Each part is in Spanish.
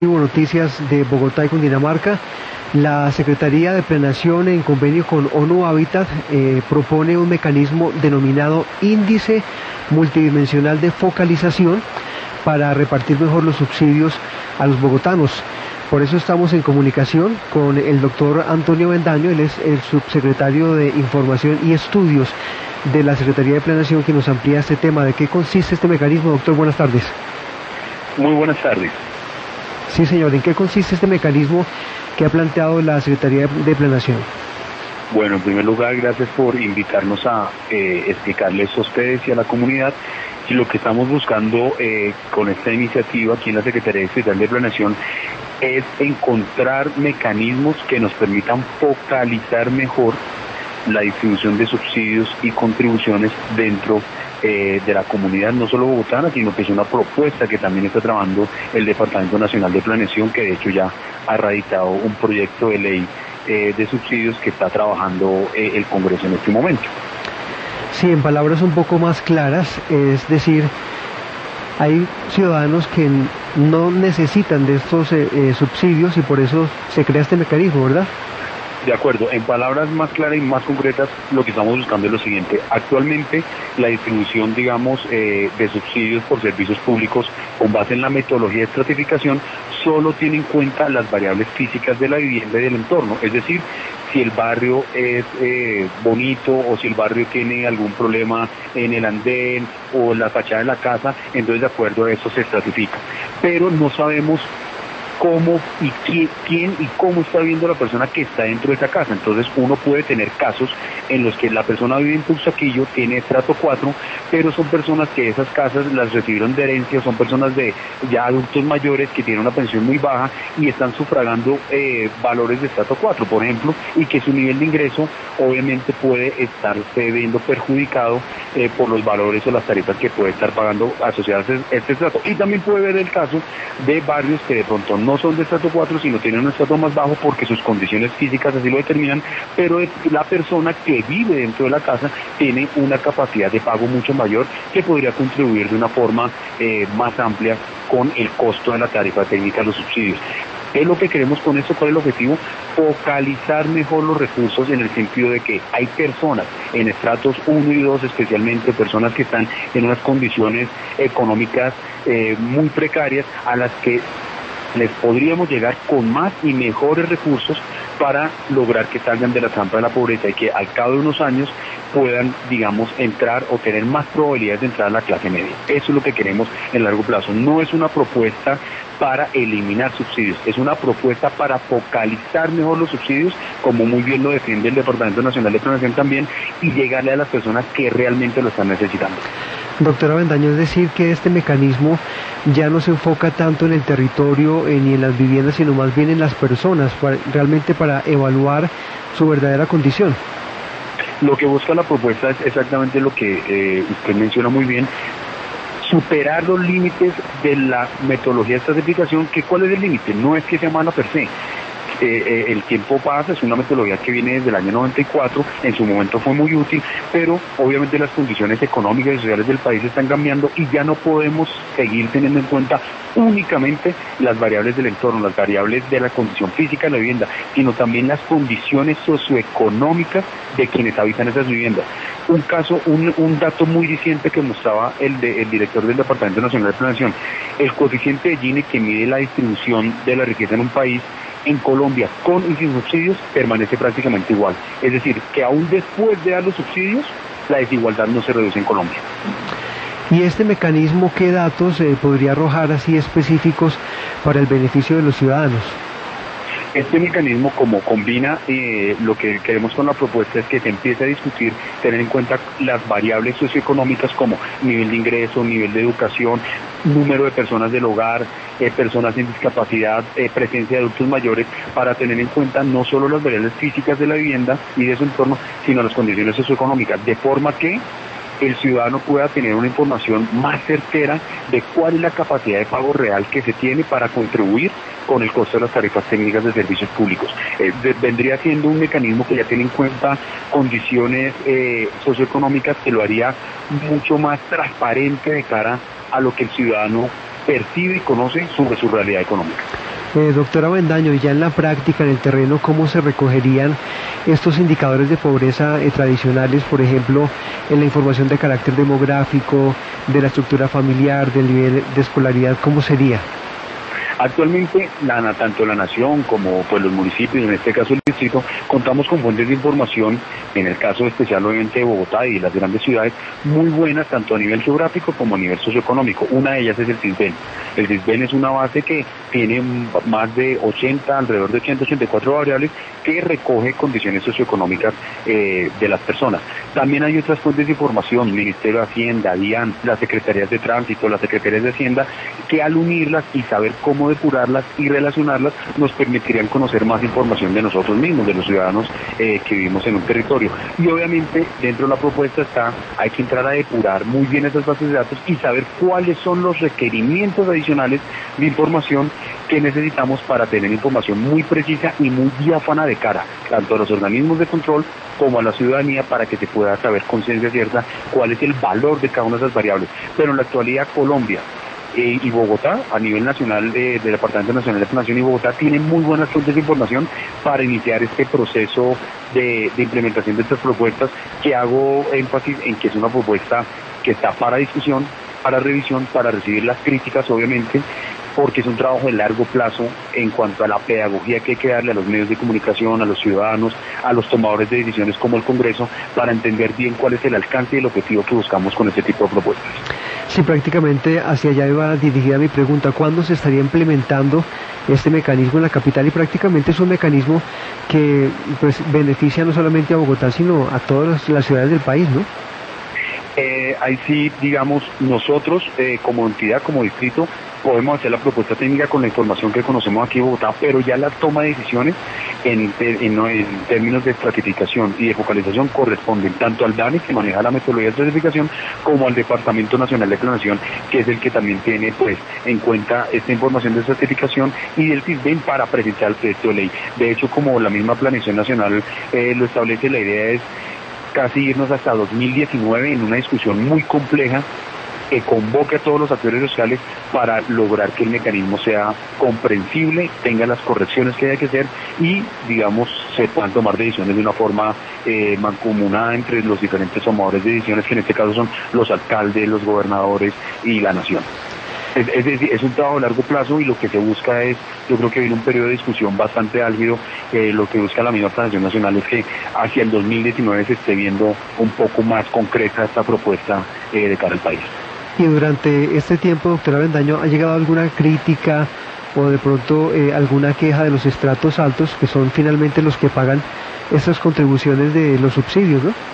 Noticias de Bogotá y Cundinamarca. La Secretaría de Planeación, en convenio con ONU Habitat, propone un mecanismo denominado Índice Multidimensional de Focalización para repartir mejor los subsidios a los bogotanos. Por eso estamos en comunicación con el doctor Antonio Avendaño. Él es el subsecretario de Información y Estudios de la Secretaría de Planeación, que nos amplía este tema. ¿De qué consiste este mecanismo, doctor? Buenas tardes. Muy buenas tardes. Sí, señor. ¿En qué consiste este mecanismo que ha planteado la Secretaría de Planeación? Bueno, en primer lugar, gracias por invitarnos a explicarles a ustedes y a la comunidad. Y lo que estamos buscando con esta iniciativa aquí en la Secretaría Estatal de Planeación es encontrar mecanismos que nos permitan focalizar mejor la distribución de subsidios y contribuciones dentro de la comunidad, no solo bogotana, sino que es una propuesta que también está trabajando el Departamento Nacional de Planeación, que de hecho ya ha radicado un proyecto de ley de subsidios que está trabajando el Congreso en este momento. Sí, en palabras un poco más claras, es decir, hay ciudadanos que no necesitan de estos subsidios y por eso se crea este mecanismo, ¿verdad? De acuerdo, en palabras más claras y más concretas, lo que estamos buscando es lo siguiente. Actualmente, la distribución, de subsidios por servicios públicos con base en la metodología de estratificación solo tiene en cuenta las variables físicas de la vivienda y del entorno. Es decir, si el barrio es bonito o si el barrio tiene algún problema en el andén o en la fachada de la casa, entonces de acuerdo a eso se estratifica. Pero no sabemos cómo y quién y cómo está viviendo la persona que está dentro de esa casa. Entonces uno puede tener casos en los que la persona vive en Teusaquillo, tiene estrato 4, pero son personas que esas casas las recibieron de herencia, son personas de ya adultos mayores que tienen una pensión muy baja y están sufragando valores de estrato 4, por ejemplo, y que su nivel de ingreso obviamente puede estarse viendo perjudicado por los valores o las tarifas que puede estar pagando asociadas a este estrato. Y también puede ver el caso de barrios que de pronto no son de estrato 4, sino tienen un estrato más bajo porque sus condiciones físicas así lo determinan, pero la persona que vive dentro de la casa tiene una capacidad de pago mucho mayor que podría contribuir de una forma más amplia con el costo de la tarifa técnica de los subsidios. ¿Qué es lo que queremos con esto? ¿Cuál es el objetivo? Focalizar mejor los recursos en el sentido de que hay personas en estratos 1 y 2, especialmente personas que están en unas condiciones económicas muy precarias, a las que les podríamos llegar con más y mejores recursos para lograr que salgan de la trampa de la pobreza y que al cabo de unos años puedan, entrar o tener más probabilidades de entrar a la clase media. Eso es lo que queremos en largo plazo. No es una propuesta para eliminar subsidios, es una propuesta para focalizar mejor los subsidios, como muy bien lo defiende el Departamento Nacional de Planeación también, y llegarle a las personas que realmente lo están necesitando. Doctor Avendaño, es decir que este mecanismo ya no se enfoca tanto en el territorio ni en las viviendas, sino más bien en las personas, realmente para evaluar su verdadera condición. Lo que busca la propuesta es exactamente lo que usted menciona muy bien: superar los límites de la metodología de estratificación. ¿Cuál es el límite? No es que sea mala per se. El tiempo pasa, es una metodología que viene desde el año 94, en su momento fue muy útil, pero obviamente las condiciones económicas y sociales del país están cambiando y ya no podemos seguir teniendo en cuenta únicamente las variables del entorno, las variables de la condición física de la vivienda, sino también las condiciones socioeconómicas de quienes habitan esas viviendas. Un dato muy reciente que mostraba el director del Departamento Nacional de Planeación: el coeficiente de Gini, que mide la distribución de la riqueza en un país, en Colombia, con y sin subsidios, permanece prácticamente igual. Es decir, que aún después de dar los subsidios, la desigualdad no se reduce en Colombia. ¿Y este mecanismo qué datos podría arrojar así específicos para el beneficio de los ciudadanos? Este mecanismo, como combina lo que queremos con la propuesta, es que se empiece a discutir, tener en cuenta las variables socioeconómicas como nivel de ingreso, nivel de educación, número de personas del hogar, personas en discapacidad, presencia de adultos mayores, para tener en cuenta no solo las variables físicas de la vivienda y de su entorno, sino las condiciones socioeconómicas, de forma que el ciudadano pueda tener una información más certera de cuál es la capacidad de pago real que se tiene para contribuir con el costo de las tarifas técnicas de servicios públicos. Vendría siendo un mecanismo que ya tiene en cuenta condiciones socioeconómicas, que lo haría mucho más transparente de cara a lo que el ciudadano percibe y conoce sobre su realidad económica. Doctora Avendaño, ya en la práctica, en el terreno, ¿cómo se recogerían estos indicadores de pobreza tradicionales, por ejemplo, en la información de carácter demográfico, de la estructura familiar, del nivel de escolaridad? ¿Cómo sería? Actualmente, tanto la nación como pues, los municipios, en este caso el distrito, contamos con fuentes de información, en el caso especial obviamente de Bogotá y de las grandes ciudades, muy buenas tanto a nivel geográfico como a nivel socioeconómico. Una de ellas es el CISBEN. El CISBEN es una base que tiene más de 80, alrededor de 184 variables, que recoge condiciones socioeconómicas de las personas. También hay otras fuentes de información, Ministerio de Hacienda, DIAN, las Secretarías de Tránsito, las Secretarías de Hacienda, que al unirlas y saber cómo depurarlas y relacionarlas nos permitirían conocer más información de nosotros mismos, de los ciudadanos que vivimos en un territorio. Y obviamente dentro de la propuesta hay que entrar a depurar muy bien esas bases de datos y saber cuáles son los requerimientos adicionales de información que necesitamos para tener información muy precisa y muy diáfana de cara, tanto a los organismos de control como a la ciudadanía, para que se pueda saber con ciencia cierta cuál es el valor de cada una de esas variables. Pero en la actualidad Colombia y Bogotá, a nivel nacional, del Departamento Nacional de Planación y Bogotá, tienen muy buenas fuentes de información para iniciar este proceso de implementación de estas propuestas, que hago énfasis en que es una propuesta que está para discusión, para revisión, para recibir las críticas, obviamente, porque es un trabajo de largo plazo en cuanto a la pedagogía que hay que darle a los medios de comunicación, a los ciudadanos, a los tomadores de decisiones como el Congreso, para entender bien cuál es el alcance y el objetivo que buscamos con este tipo de propuestas. Sí, prácticamente hacia allá iba dirigida mi pregunta. ¿Cuándo se estaría implementando este mecanismo en la capital? Y prácticamente es un mecanismo que pues beneficia no solamente a Bogotá, sino a todas las ciudades del país, ¿no? Ahí sí, digamos, nosotros como entidad, como distrito, podemos hacer la propuesta técnica con la información que conocemos aquí en Bogotá, pero ya la toma de decisiones en términos de estratificación y de focalización corresponden tanto al DANE, que maneja la metodología de estratificación, como al Departamento Nacional de Planación, que es el que también tiene pues en cuenta esta información de estratificación, y del CISBEN para presentar el proyecto de ley. De hecho, como la misma Planeación Nacional lo establece, la idea es casi irnos hasta 2019 en una discusión muy compleja que convoque a todos los actores sociales para lograr que el mecanismo sea comprensible, tenga las correcciones que haya que hacer y, digamos, se puedan tomar decisiones de una forma mancomunada entre los diferentes tomadores de decisiones, que en este caso son los alcaldes, los gobernadores y la nación. Es un trabajo a largo plazo, y lo que se busca es, yo creo que viene un periodo de discusión bastante álgido. Lo que busca la misma Planación Nacional es que hacia el 2019 se esté viendo un poco más concreta esta propuesta de cara al país. Y durante este tiempo, doctora Avendaño, ¿ha llegado alguna crítica o de pronto alguna queja de los estratos altos, que son finalmente los que pagan estas contribuciones de los subsidios, ¿no?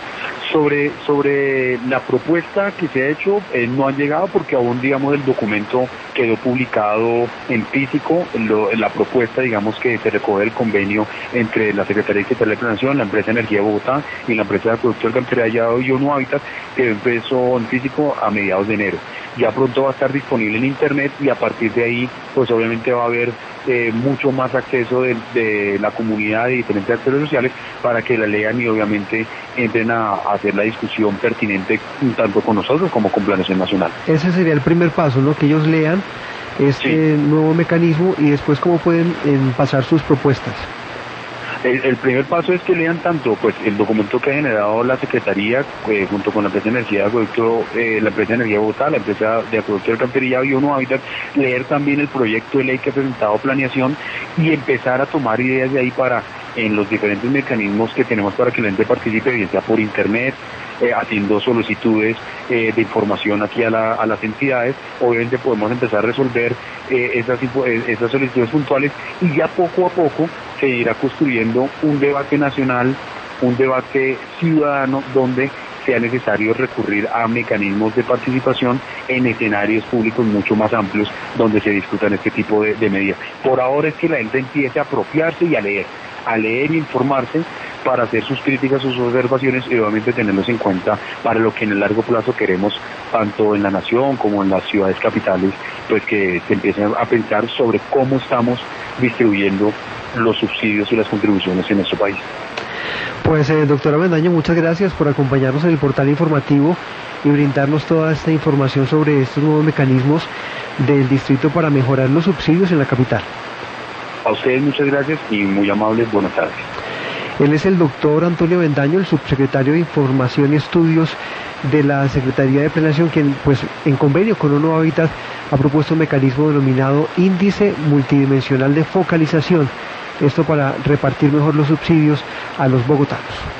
Sobre la propuesta que se ha hecho, no han llegado, porque aún, digamos, el documento quedó publicado en físico. La propuesta, digamos, que se recoge el convenio entre la Secretaría de Planación, la empresa Energía de Bogotá y la empresa de Acueducto del Alcantarillado y ONU Hábitat, que empezó en físico a mediados de enero. Ya pronto va a estar disponible en internet, y a partir de ahí, pues obviamente va a haber mucho más acceso de la comunidad y diferentes actores sociales para que la lean y obviamente entren a hacer la discusión pertinente tanto con nosotros como con Planeación Nacional. Ese sería el primer paso, ¿no? Que ellos lean este nuevo mecanismo, y después cómo pueden pasar sus propuestas. El primer paso es que lean tanto pues el documento que ha generado la Secretaría junto con la empresa de Energía de Acueducto, la empresa de Energía de Bogotá, la empresa de Acueducto del Alcantarillado y ONU Hábitat, leer también el proyecto de ley que ha presentado Planeación y empezar a tomar ideas de ahí para, en los diferentes mecanismos que tenemos para que la gente participe, bien sea por internet, haciendo solicitudes de información aquí a las entidades. Obviamente podemos empezar a resolver esas solicitudes puntuales, y ya poco a poco se irá construyendo un debate nacional, un debate ciudadano, donde sea necesario recurrir a mecanismos de participación en escenarios públicos mucho más amplios, donde se discutan este tipo de medidas. Por ahora es que la gente empiece a apropiarse y a leer y informarse para hacer sus críticas, sus observaciones, y obviamente tenerlos en cuenta para lo que en el largo plazo queremos, tanto en la nación como en las ciudades capitales, pues que se empiecen a pensar sobre cómo estamos distribuyendo los subsidios y las contribuciones en nuestro país. Pues doctora Avendaño, muchas gracias por acompañarnos en el portal informativo y brindarnos toda esta información sobre estos nuevos mecanismos del distrito para mejorar los subsidios en la capital. A ustedes muchas gracias y muy amables, buenas tardes. Él es el doctor Antonio Bendaño, el subsecretario de Información y Estudios de la Secretaría de Planeación, quien pues en convenio con ONU Habitat ha propuesto un mecanismo denominado Índice Multidimensional de Focalización, esto para repartir mejor los subsidios a los bogotanos.